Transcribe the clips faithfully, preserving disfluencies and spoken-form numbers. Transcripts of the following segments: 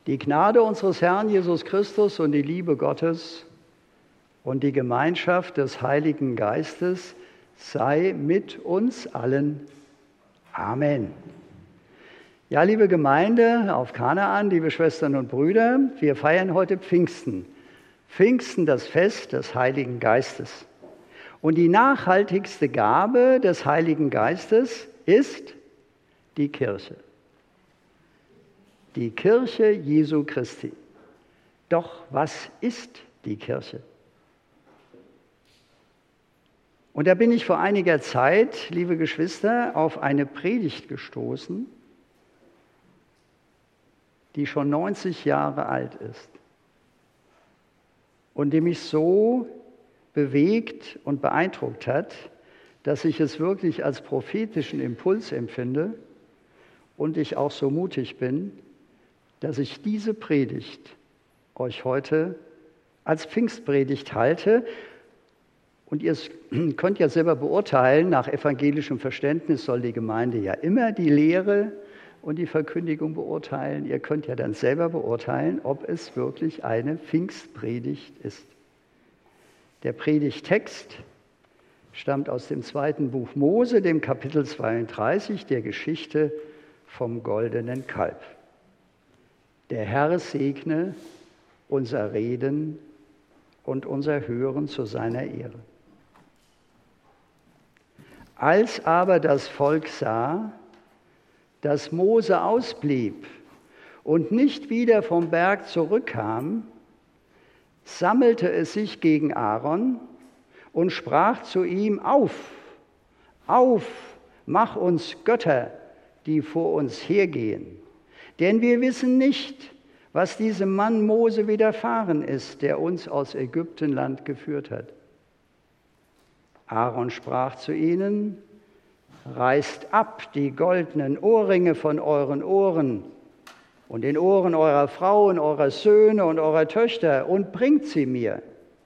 Die Gnade unseres Herrn Jesus Christus und die Liebe Gottes und die Gemeinschaft des Heiligen Geistes sei mit uns allen. Amen. Ja, liebe Gemeinde auf Kanaan, liebe Schwestern und Brüder, wir feiern heute Pfingsten. Pfingsten, das Fest des Heiligen Geistes. Und die nachhaltigste Gabe des Heiligen Geistes ist die Kirche. Die Kirche Jesu Christi. Doch was ist die Kirche? Und da bin ich vor einiger Zeit, liebe Geschwister, auf eine Predigt gestoßen, die schon neunzig Jahre alt ist und die mich so bewegt und beeindruckt hat, dass ich es wirklich als prophetischen Impuls empfinde und ich auch so mutig bin, dass ich diese Predigt euch heute als Pfingstpredigt halte. Und ihr könnt ja selber beurteilen, nach evangelischem Verständnis soll die Gemeinde ja immer die Lehre und die Verkündigung beurteilen. Ihr könnt ja dann selber beurteilen, ob es wirklich eine Pfingstpredigt ist. Der Predigttext stammt aus dem zweiten Buch Mose, dem Kapitel zweiunddreißig, der Geschichte vom goldenen Kalb. Der Herr segne unser Reden und unser Hören zu seiner Ehre. Als aber das Volk sah, dass Mose ausblieb und nicht wieder vom Berg zurückkam, sammelte es sich gegen Aaron und sprach zu ihm: Auf, auf, mach uns Götter, die vor uns hergehen. Denn wir wissen nicht, was diesem Mann Mose widerfahren ist, der uns aus Ägyptenland geführt hat. Aaron sprach zu ihnen: Reißt ab die goldenen Ohrringe von euren Ohren und den Ohren eurer Frauen, eurer Söhne und eurer Töchter und bringt sie mir.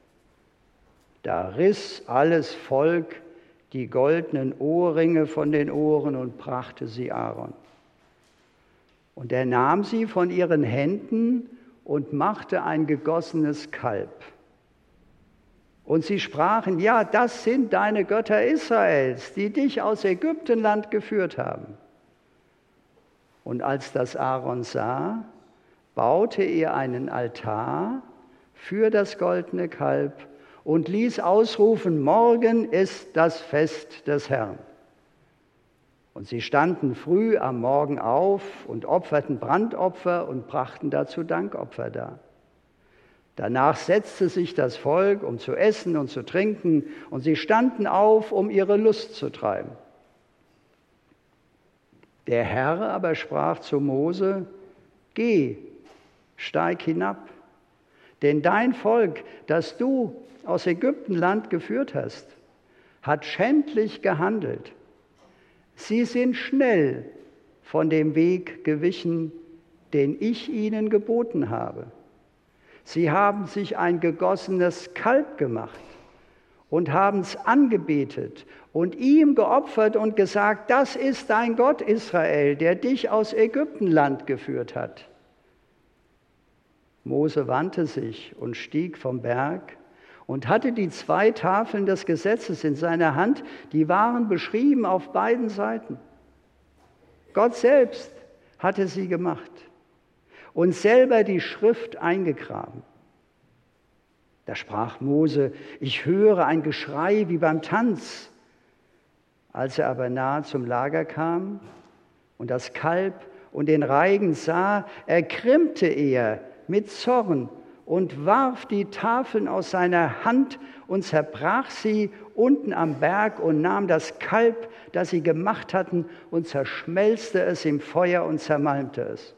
Da riss alles Volk die goldenen Ohrringe von den Ohren und brachte sie Aaron. Und er nahm sie von ihren Händen und machte ein gegossenes Kalb. Und sie sprachen: Ja, das sind deine Götter Israels, die dich aus Ägyptenland geführt haben. Und als das Aaron sah, baute er einen Altar für das goldene Kalb und ließ ausrufen: Morgen ist das Fest des Herrn. Und sie standen früh am Morgen auf und opferten Brandopfer und brachten dazu Dankopfer dar. Danach setzte sich das Volk, um zu essen und zu trinken, und sie standen auf, um ihre Lust zu treiben. Der Herr aber sprach zu Mose: Geh, steig hinab, denn dein Volk, das du aus Ägyptenland geführt hast, hat schändlich gehandelt. Sie sind schnell von dem Weg gewichen, den ich ihnen geboten habe. Sie haben sich ein gegossenes Kalb gemacht und haben es angebetet und ihm geopfert und gesagt: Das ist dein Gott Israel, der dich aus Ägyptenland geführt hat. Mose wandte sich und stieg vom Berg und hatte die zwei Tafeln des Gesetzes in seiner Hand, die waren beschrieben auf beiden Seiten. Gott selbst hatte sie gemacht und selber die Schrift eingegraben. Da sprach Mose: Ich höre ein Geschrei wie beim Tanz. Als er aber nahe zum Lager kam und das Kalb und den Reigen sah, ergrimmte er mit Zorn und warf die Tafeln aus seiner Hand und zerbrach sie unten am Berg und nahm das Kalb, das sie gemacht hatten, und zerschmelzte es im Feuer und zermalmte es.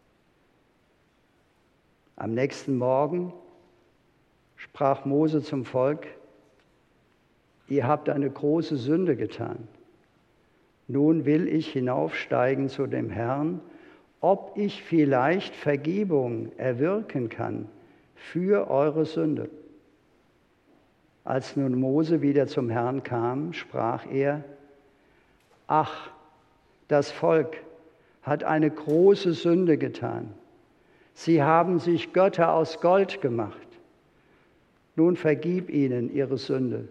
Am nächsten Morgen sprach Mose zum Volk: Ihr habt eine große Sünde getan. Nun will ich hinaufsteigen zu dem Herrn, ob ich vielleicht Vergebung erwirken kann für eure Sünde. Als nun Mose wieder zum Herrn kam, sprach er: Ach, das Volk hat eine große Sünde getan. Sie haben sich Götter aus Gold gemacht. Nun vergib ihnen ihre Sünde.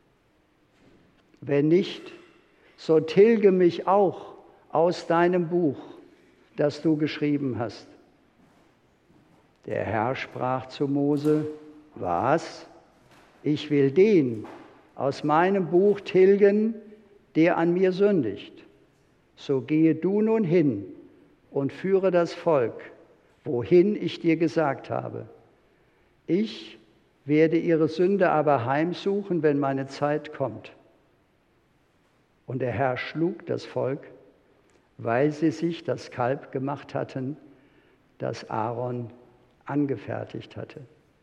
Wenn nicht, so tilge mich auch aus deinem Buch, das du geschrieben hast. Der Herr sprach zu Mose: Was? Ich will den aus meinem Buch tilgen, der an mir sündigt. So gehe du nun hin und führe das Volk, wohin ich dir gesagt habe. Ich werde ihre Sünde aber heimsuchen, wenn meine Zeit kommt. Und der Herr schlug das Volk, weil sie sich das Kalb gemacht hatten, das Aaron angefertigt hatte.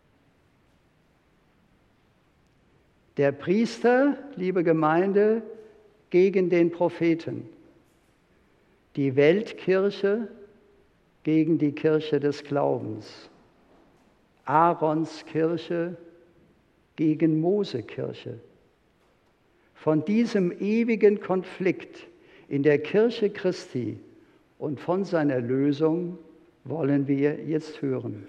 Der Priester, liebe Gemeinde, gegen den Propheten. Die Weltkirche gegen die Kirche des Glaubens. Aarons Kirche gegen Mose Kirche. Von diesem ewigen Konflikt in der Kirche Christi und von seiner Lösung wollen wir jetzt hören.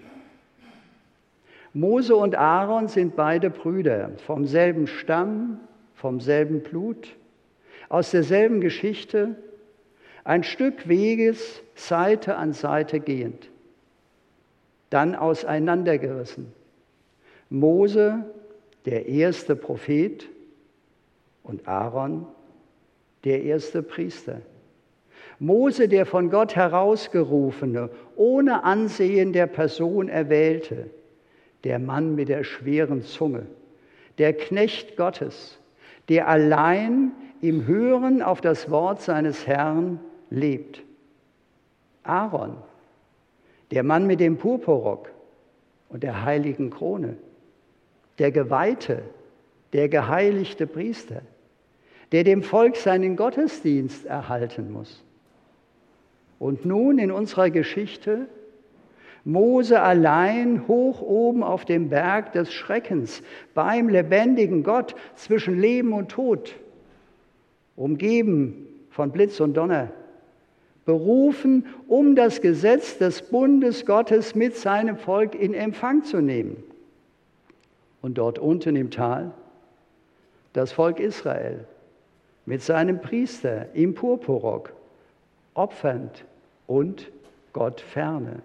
Mose und Aaron sind beide Brüder, vom selben Stamm, vom selben Blut, aus derselben Geschichte, ein Stück Weges Seite an Seite gehend, dann auseinandergerissen. Mose, der erste Prophet, und Aaron, der erste Priester. Mose, der von Gott herausgerufene, ohne Ansehen der Person erwählte, der Mann mit der schweren Zunge, der Knecht Gottes, der allein im Hören auf das Wort seines Herrn lebt. Aaron, der Mann mit dem Purpurrock und der heiligen Krone, der Geweihte, der geheiligte Priester, der dem Volk seinen Gottesdienst erhalten muss. Und nun in unserer Geschichte Mose allein hoch oben auf dem Berg des Schreckens, beim lebendigen Gott zwischen Leben und Tod, umgeben von Blitz und Donner, berufen, um das Gesetz des Bundes Gottes mit seinem Volk in Empfang zu nehmen. Und dort unten im Tal das Volk Israel mit seinem Priester im Purpurrock, opfernd und Gott ferne.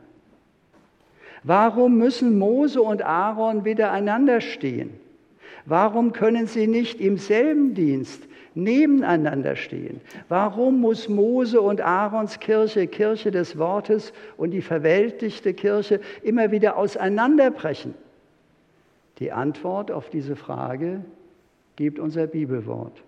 Warum müssen Mose und Aaron wieder einander stehen? Warum können sie nicht im selben Dienst nebeneinander stehen? Warum muss Mose und Aarons Kirche, Kirche des Wortes, und die verweltlichte Kirche immer wieder auseinanderbrechen? Die Antwort auf diese Frage gibt unser Bibelwort.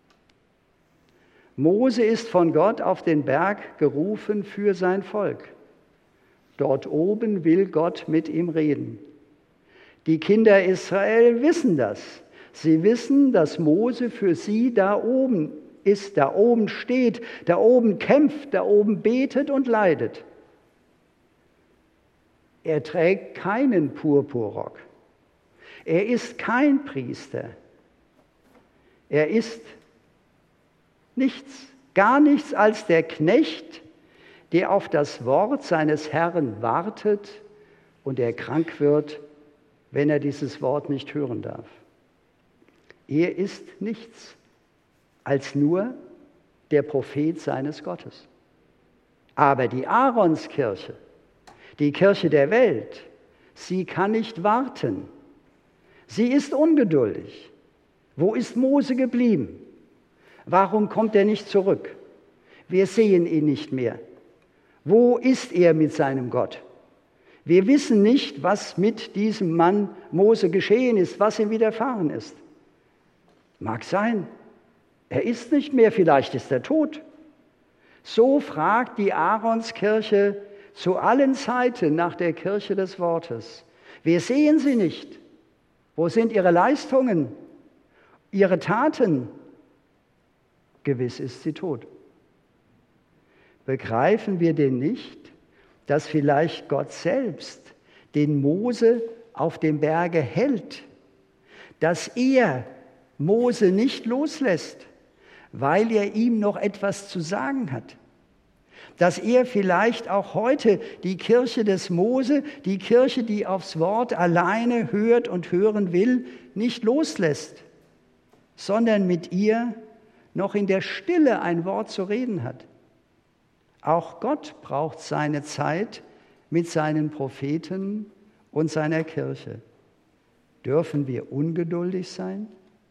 Mose ist von Gott auf den Berg gerufen für sein Volk. Dort oben will Gott mit ihm reden. Die Kinder Israel wissen das. Sie wissen, dass Mose für sie da oben ist, da oben steht, da oben kämpft, da oben betet und leidet. Er trägt keinen Purpurrock. Er ist kein Priester. Er ist nichts, gar nichts als der Knecht, der auf das Wort seines Herrn wartet und der krank wird, wenn er dieses Wort nicht hören darf. Er ist nichts als nur der Prophet seines Gottes. Aber die Aaronskirche, die Kirche der Welt, sie kann nicht warten. Sie ist ungeduldig. Wo ist Mose geblieben? Warum kommt er nicht zurück? Wir sehen ihn nicht mehr. Wo ist er mit seinem Gott? Wir wissen nicht, was mit diesem Mann Mose geschehen ist, was ihm widerfahren ist. Mag sein, er ist nicht mehr, vielleicht ist er tot. So fragt die Aaronskirche zu allen Zeiten nach der Kirche des Wortes. Wir sehen sie nicht. Wo sind ihre Leistungen, ihre Taten? Gewiss ist sie tot. Begreifen wir denn nicht, dass vielleicht Gott selbst den Mose auf dem Berge hält, dass er Mose nicht loslässt, weil er ihm noch etwas zu sagen hat, dass er vielleicht auch heute die Kirche des Mose, die Kirche, die aufs Wort alleine hört und hören will, nicht loslässt, sondern mit ihr noch in der Stille ein Wort zu reden hat. Auch Gott braucht seine Zeit mit seinen Propheten und seiner Kirche. Dürfen wir ungeduldig sein?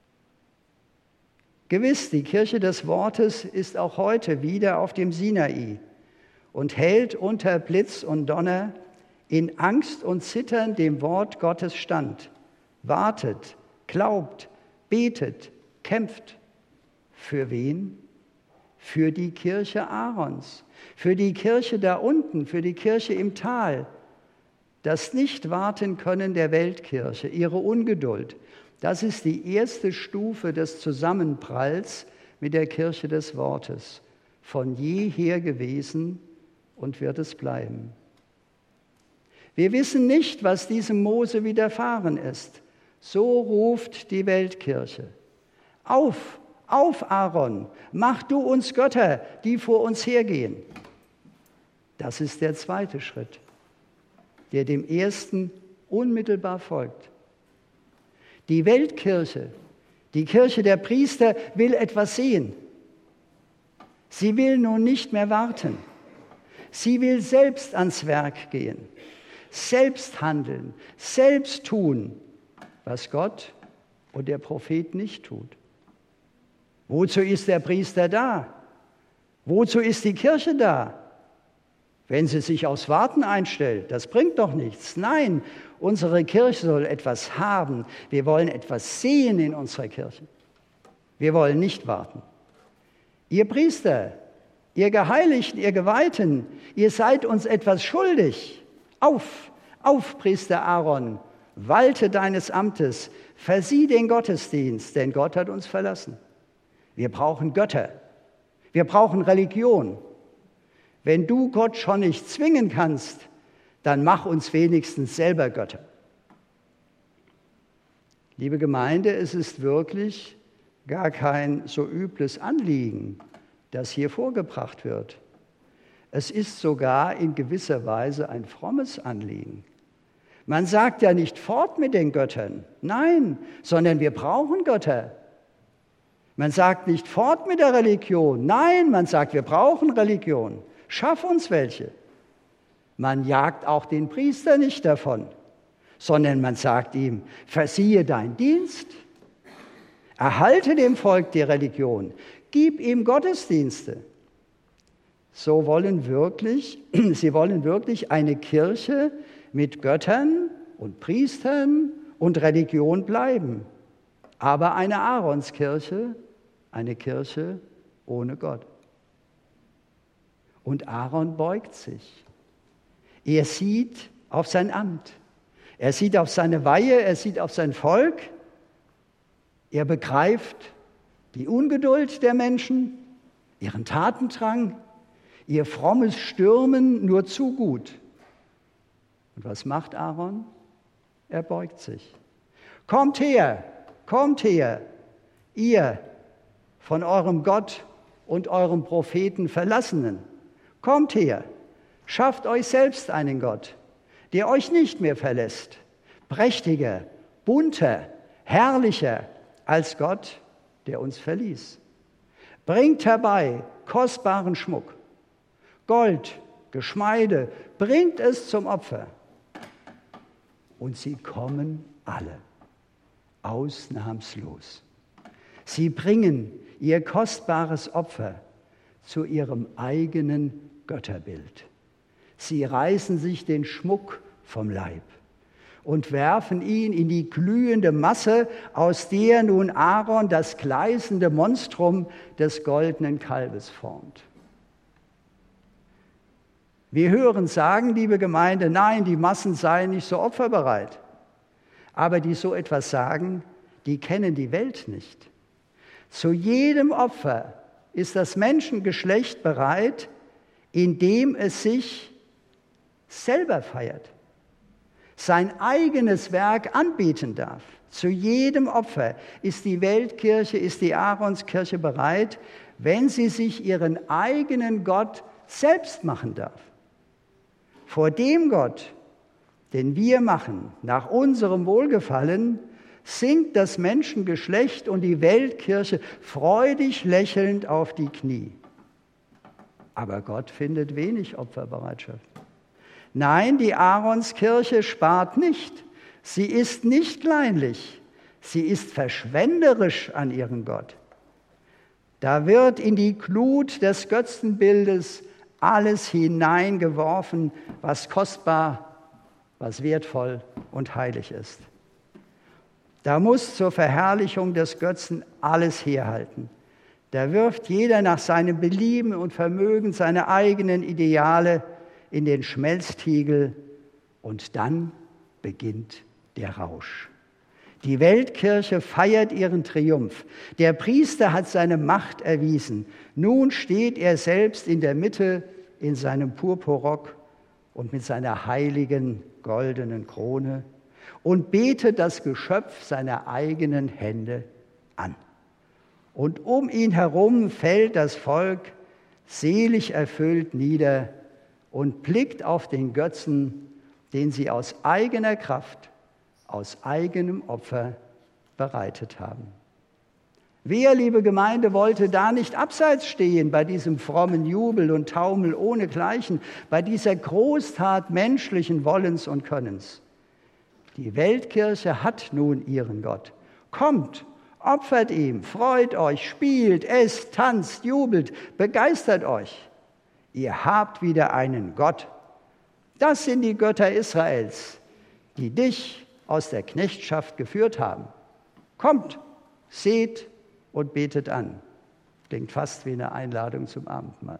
Gewiss, die Kirche des Wortes ist auch heute wieder auf dem Sinai und hält unter Blitz und Donner in Angst und Zittern dem Wort Gottes stand, wartet, glaubt, betet, kämpft. Für wen? Für die Kirche Aarons, für die Kirche da unten, für die Kirche im Tal. Das Nicht-Warten-Können der Weltkirche, ihre Ungeduld, das ist die erste Stufe des Zusammenpralls mit der Kirche des Wortes, von jeher gewesen und wird es bleiben. Wir wissen nicht, was diesem Mose widerfahren ist. So ruft die Weltkirche. Auf, auf, Aaron, mach du uns Götter, die vor uns hergehen. Das ist der zweite Schritt, der dem ersten unmittelbar folgt. Die Weltkirche, die Kirche der Priester, will etwas sehen. Sie will nun nicht mehr warten. Sie will selbst ans Werk gehen, selbst handeln, selbst tun, was Gott und der Prophet nicht tut. Wozu ist der Priester da? Wozu ist die Kirche da? Wenn sie sich aufs Warten einstellt, das bringt doch nichts. Nein, unsere Kirche soll etwas haben. Wir wollen etwas sehen in unserer Kirche. Wir wollen nicht warten. Ihr Priester, ihr Geheiligten, ihr Geweihten, ihr seid uns etwas schuldig. Auf, auf, Priester Aaron, walte deines Amtes, versieh den Gottesdienst, denn Gott hat uns verlassen. Wir brauchen Götter. Wir brauchen Religion. Wenn du Gott schon nicht zwingen kannst, dann mach uns wenigstens selber Götter. Liebe Gemeinde, es ist wirklich gar kein so übles Anliegen, das hier vorgebracht wird. Es ist sogar in gewisser Weise ein frommes Anliegen. Man sagt ja nicht fort mit den Göttern, nein, sondern wir brauchen Götter. Man sagt nicht fort mit der Religion, nein, man sagt, wir brauchen Religion. Schaff uns welche. Man jagt auch den Priester nicht davon, sondern man sagt ihm, versiehe deinen Dienst, erhalte dem Volk die Religion, gib ihm Gottesdienste. So wollen wirklich, sie wollen wirklich eine Kirche mit Göttern und Priestern und Religion bleiben, aber eine Aaronskirche, eine Kirche ohne Gott. Und Aaron beugt sich. Er sieht auf sein Amt. Er sieht auf seine Weihe, er sieht auf sein Volk. Er begreift die Ungeduld der Menschen, ihren Tatendrang, ihr frommes Stürmen nur zu gut. Und was macht Aaron? Er beugt sich. Kommt her, kommt her, ihr von eurem Gott und eurem Propheten Verlassenen. Kommt her, schafft euch selbst einen Gott, der euch nicht mehr verlässt, prächtiger, bunter, herrlicher als Gott, der uns verließ. Bringt herbei kostbaren Schmuck, Gold, Geschmeide, bringt es zum Opfer. Und sie kommen alle, ausnahmslos. Sie bringen ihr kostbares Opfer zu ihrem eigenen Götterbild. Sie reißen sich den Schmuck vom Leib und werfen ihn in die glühende Masse, aus der nun Aaron das gleißende Monstrum des goldenen Kalbes formt. Wir hören sagen, liebe Gemeinde, nein, die Massen seien nicht so opferbereit. Aber die so etwas sagen, die kennen die Welt nicht. Zu jedem Opfer ist das Menschengeschlecht bereit, indem es sich selber feiert, sein eigenes Werk anbieten darf. Zu jedem Opfer ist die Weltkirche, ist die Aaronskirche bereit, wenn sie sich ihren eigenen Gott selbst machen darf. Vor dem Gott, den wir machen, nach unserem Wohlgefallen, sinkt das Menschengeschlecht und die Weltkirche freudig lächelnd auf die Knie. Aber Gott findet wenig Opferbereitschaft. Nein, die Aaronskirche spart nicht. Sie ist nicht kleinlich. Sie ist verschwenderisch an ihren Gott. Da wird in die Glut des Götzenbildes alles hineingeworfen, was kostbar, was wertvoll und heilig ist. Da muss zur Verherrlichung des Götzen alles herhalten. Da wirft jeder nach seinem Belieben und Vermögen seine eigenen Ideale in den Schmelztiegel und dann beginnt der Rausch. Die Weltkirche feiert ihren Triumph. Der Priester hat seine Macht erwiesen. Nun steht er selbst in der Mitte in seinem Purpurrock und mit seiner heiligen goldenen Krone und betet das Geschöpf seiner eigenen Hände an. Und um ihn herum fällt das Volk selig erfüllt nieder und blickt auf den Götzen, den sie aus eigener Kraft, aus eigenem Opfer bereitet haben. Wer, liebe Gemeinde, wollte da nicht abseits stehen bei diesem frommen Jubel und Taumel ohnegleichen, bei dieser Großtat menschlichen Wollens und Könnens? Die Weltkirche hat nun ihren Gott. Kommt, opfert ihm, freut euch, spielt, esst, tanzt, jubelt, begeistert euch. Ihr habt wieder einen Gott. Das sind die Götter Israels, die dich aus der Knechtschaft geführt haben. Kommt, seht und betet an. Klingt fast wie eine Einladung zum Abendmahl.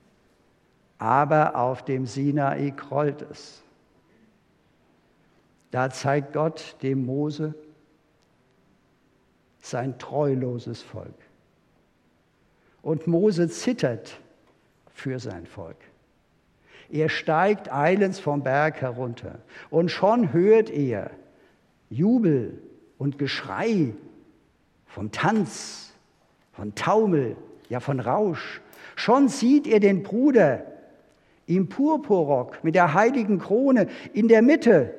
Aber auf dem Sinai grollt es. Da zeigt Gott dem Mose sein treuloses Volk. Und Mose zittert für sein Volk. Er steigt eilends vom Berg herunter und schon hört er Jubel und Geschrei vom Tanz, von Taumel, ja von Rausch. Schon sieht er den Bruder im Purpurrock mit der heiligen Krone in der Mitte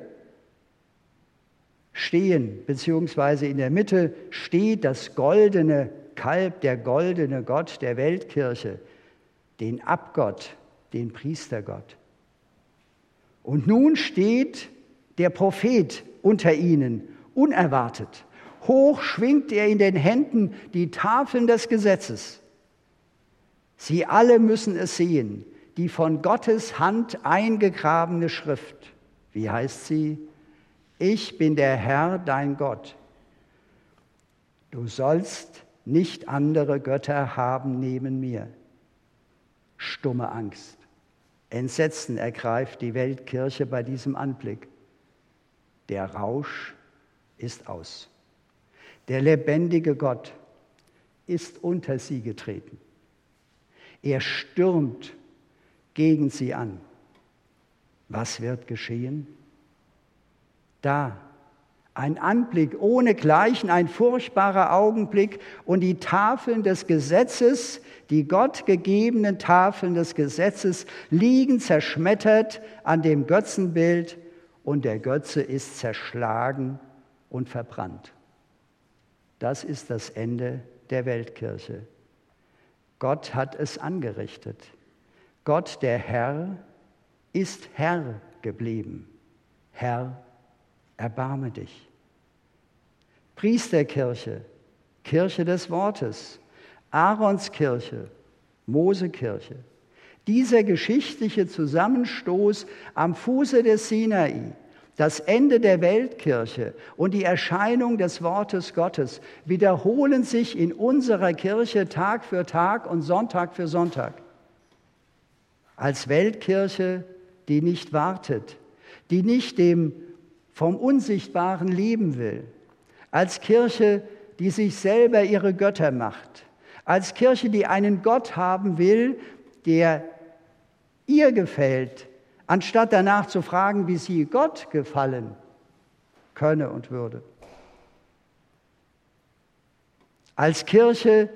stehen, beziehungsweise in der Mitte steht das goldene Kalb, der goldene Gott der Weltkirche, den Abgott, den Priestergott. Und nun steht der Prophet unter ihnen, unerwartet. Hoch schwingt er in den Händen die Tafeln des Gesetzes. Sie alle müssen es sehen, die von Gottes Hand eingegrabene Schrift. Wie heißt sie? Ich bin der Herr, dein Gott. Du sollst nicht andere Götter haben neben mir. Stumme Angst. Entsetzen ergreift die Weltkirche bei diesem Anblick. Der Rausch ist aus. Der lebendige Gott ist unter sie getreten. Er stürmt gegen sie an. Was wird geschehen? Da, ein Anblick ohnegleichen, ein furchtbarer Augenblick und die Tafeln des Gesetzes, die Gott gegebenen Tafeln des Gesetzes, liegen zerschmettert an dem Götzenbild und der Götze ist zerschlagen und verbrannt. Das ist das Ende der Weltkirche. Gott hat es angerichtet. Gott, der Herr, ist Herr geblieben. Herr, erbarme dich. Priesterkirche, Kirche des Wortes, Aaronskirche, Mosekirche. Dieser geschichtliche Zusammenstoß am Fuße des Sinai, das Ende der Weltkirche und die Erscheinung des Wortes Gottes wiederholen sich in unserer Kirche Tag für Tag und Sonntag für Sonntag. Als Weltkirche, die nicht wartet, die nicht dem vom Unsichtbaren leben will, als Kirche, die sich selber ihre Götter macht, als Kirche, die einen Gott haben will, der ihr gefällt, anstatt danach zu fragen, wie sie Gott gefallen könne und würde. Als Kirche,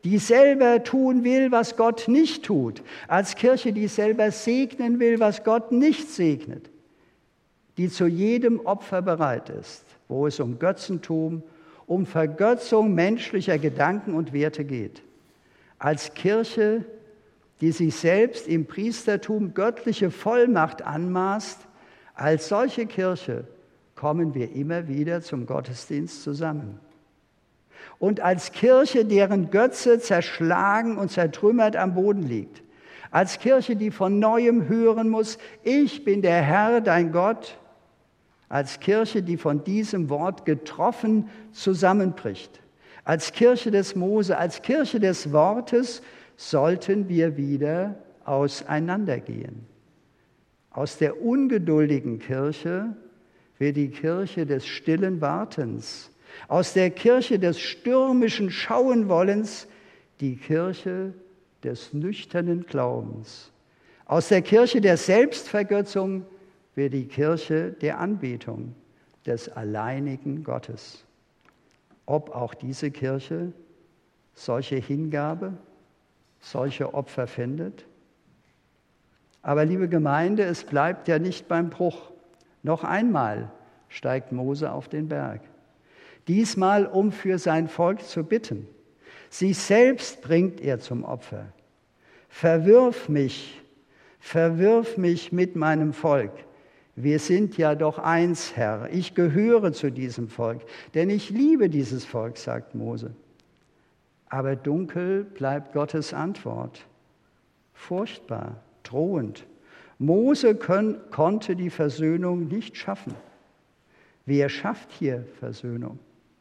die selber tun will, was Gott nicht tut, als Kirche, die selber segnen will, was Gott nicht segnet, die zu jedem Opfer bereit ist, wo es um Götzentum, um Vergötzung menschlicher Gedanken und Werte geht, als Kirche, die sich selbst im Priestertum göttliche Vollmacht anmaßt. Als solche Kirche kommen wir immer wieder zum Gottesdienst zusammen. Und als Kirche, deren Götze zerschlagen und zertrümmert am Boden liegt. Als Kirche, die von Neuem hören muss, ich bin der Herr, dein Gott. Als Kirche, die von diesem Wort getroffen zusammenbricht. Als Kirche des Mose, als Kirche des Wortes sollten wir wieder auseinandergehen. Aus der ungeduldigen Kirche wird die Kirche des stillen Wartens. Aus der Kirche des stürmischen Schauenwollens die Kirche des nüchternen Glaubens. Aus der Kirche der Selbstvergötzung wird die Kirche der Anbetung des alleinigen Gottes. Ob auch diese Kirche solche Hingabe, solche Opfer findet? Aber liebe Gemeinde, es bleibt ja nicht beim Bruch. Noch einmal steigt Mose auf den Berg. Diesmal, um für sein Volk zu bitten. Sich selbst bringt er zum Opfer. Verwirf mich, verwirf mich mit meinem Volk. Wir sind ja doch eins, Herr. Ich gehöre zu diesem Volk, denn ich liebe dieses Volk, sagt Mose. Aber dunkel bleibt Gottes Antwort. Furchtbar, drohend. Mose können, konnte die Versöhnung nicht schaffen. Wer schafft hier Versöhnung?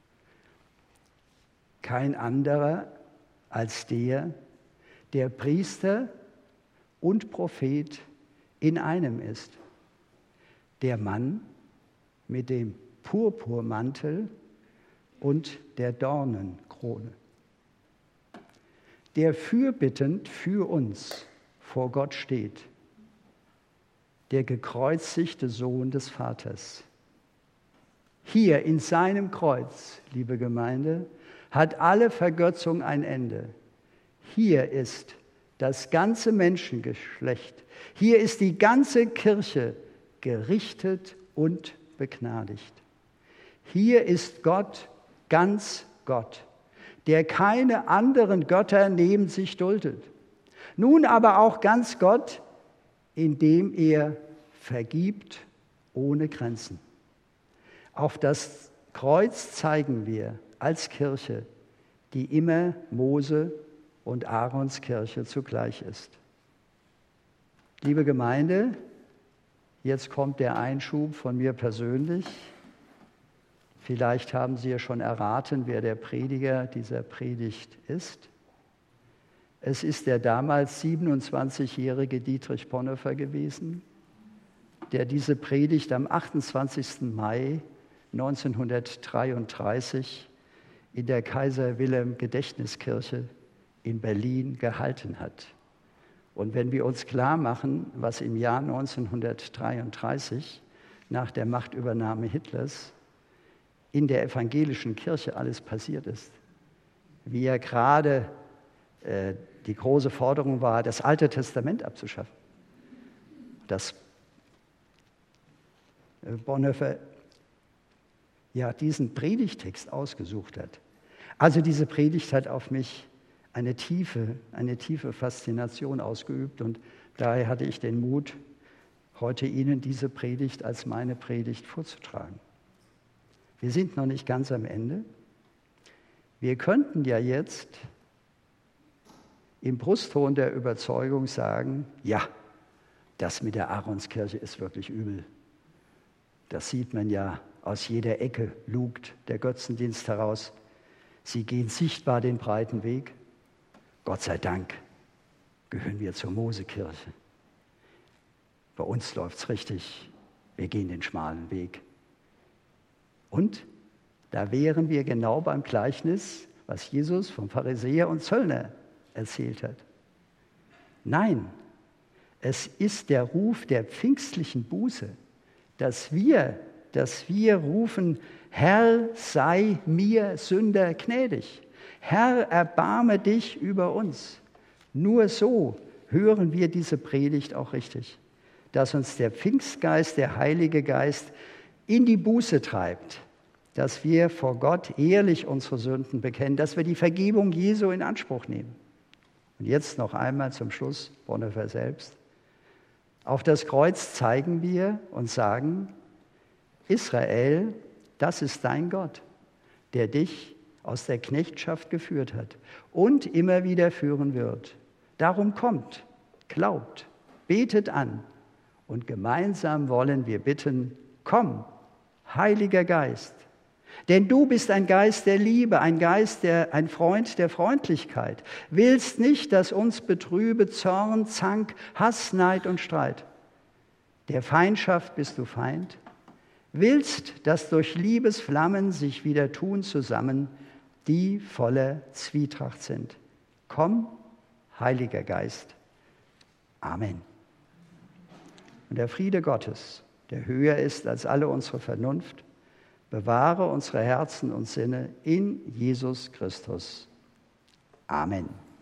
Kein anderer als der, der Priester und Prophet in einem ist. Der Mann mit dem Purpurmantel und der Dornenkrone. Der fürbittend für uns vor Gott steht. Der gekreuzigte Sohn des Vaters. Hier in seinem Kreuz, liebe Gemeinde, hat alle Vergötzung ein Ende. Hier ist das ganze Menschengeschlecht, hier ist die ganze Kirche gerichtet und begnadigt. Hier ist Gott ganz Gott, der keine anderen Götter neben sich duldet. Nun aber auch ganz Gott, indem er vergibt ohne Grenzen. Auf das Kreuz zeigen wir als Kirche, die immer Mose und Aarons Kirche zugleich ist. Liebe Gemeinde, jetzt kommt der Einschub von mir persönlich. Vielleicht haben Sie ja schon erraten, wer der Prediger dieser Predigt ist. Es ist der damals siebenundzwanzigjährige Dietrich Bonhoeffer gewesen, der diese Predigt am achtundzwanzigsten Mai neunzehnhundertdreiunddreißig in der Kaiser-Wilhelm-Gedächtniskirche in Berlin gehalten hat. Und wenn wir uns klar machen, was im Jahr neunzehnhundertdreiunddreißig nach der Machtübernahme Hitlers in der evangelischen Kirche alles passiert ist, wie ja gerade äh, die große Forderung war, das Alte Testament abzuschaffen, dass äh, Bonhoeffer ja diesen Predigtext ausgesucht hat. Also diese Predigt hat auf mich eine tiefe, eine tiefe Faszination ausgeübt und daher hatte ich den Mut, heute Ihnen diese Predigt als meine Predigt vorzutragen. Wir sind noch nicht ganz am Ende. Wir könnten ja jetzt im Brustton der Überzeugung sagen, ja, das mit der Aaronskirche ist wirklich übel. Das sieht man ja, aus jeder Ecke lugt der Götzendienst heraus. Sie gehen sichtbar den breiten Weg. Gott sei Dank gehören wir zur Mosekirche. Bei uns läuft es richtig. Wir gehen den schmalen Weg. Und da wären wir genau beim Gleichnis, was Jesus vom Pharisäer und Zöllner erzählt hat. Nein, es ist der Ruf der pfingstlichen Buße, dass wir, dass wir rufen, Herr, sei mir Sünder gnädig. Herr, erbarme dich über uns. Nur so hören wir diese Predigt auch richtig, dass uns der Pfingstgeist, der Heilige Geist, in die Buße treibt, dass wir vor Gott ehrlich unsere Sünden bekennen, dass wir die Vergebung Jesu in Anspruch nehmen. Und jetzt noch einmal zum Schluss, Bonhoeffer selbst. Auf das Kreuz zeigen wir und sagen, Israel, das ist dein Gott, der dich aus der Knechtschaft geführt hat und immer wieder führen wird. Darum kommt, glaubt, betet an und gemeinsam wollen wir bitten, komm, Heiliger Geist, denn du bist ein Geist der Liebe, ein Geist, der, ein Freund der Freundlichkeit. Willst nicht, dass uns betrübe Zorn, Zank, Hass, Neid und Streit. Der Feindschaft bist du Feind. Willst, dass durch Liebesflammen sich wieder tun zusammen, die voller Zwietracht sind. Komm, Heiliger Geist. Amen. Und der Friede Gottes, der höher ist als alle unsere Vernunft, bewahre unsere Herzen und Sinne in Jesus Christus. Amen.